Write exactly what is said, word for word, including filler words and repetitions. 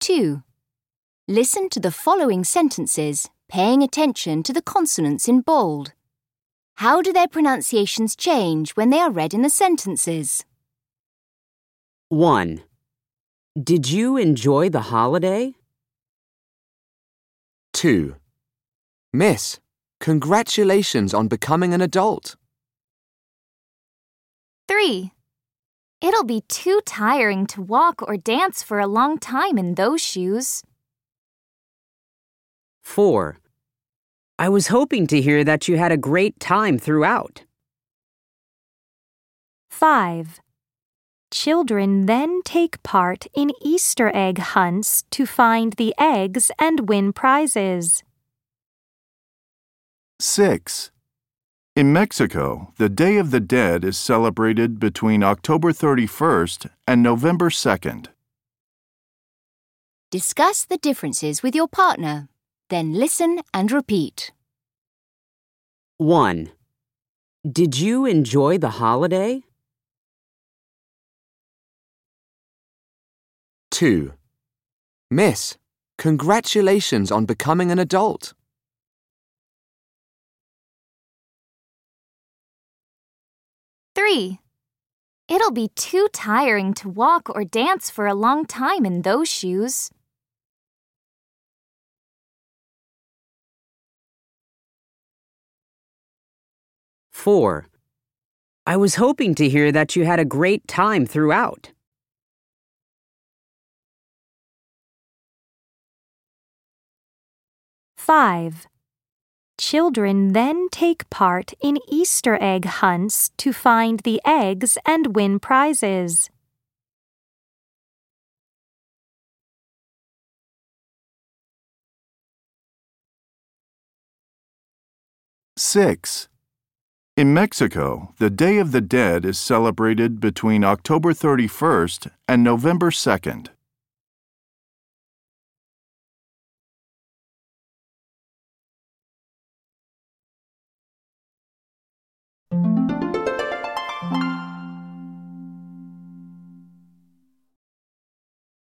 two. Listen to the following sentences, paying attention to the consonants in bold. How do their pronunciations change when they are read in the sentences? one. Did you enjoy the holiday? two. Miss, congratulations on becoming an adult. three. It'll be too tiring to walk or dance for a long time in those shoes. four. I was hoping to hear that you had a great time throughout. five. Children then take part in Easter egg hunts to find the eggs and win prizes. six. In Mexico, the Day of the Dead is celebrated between October thirty-first and November second. Discuss the differences with your partner. Then listen and repeat. one. Did you enjoy the holiday? two. Miss, congratulations on becoming an adult. three. It'll be too tiring to walk or dance for a long time in those shoes. four. I was hoping to hear that you had a great time throughout. five. Children then take part in Easter egg hunts to find the eggs and win prizes. six. In Mexico, the Day of the Dead is celebrated between October thirty-first and November second.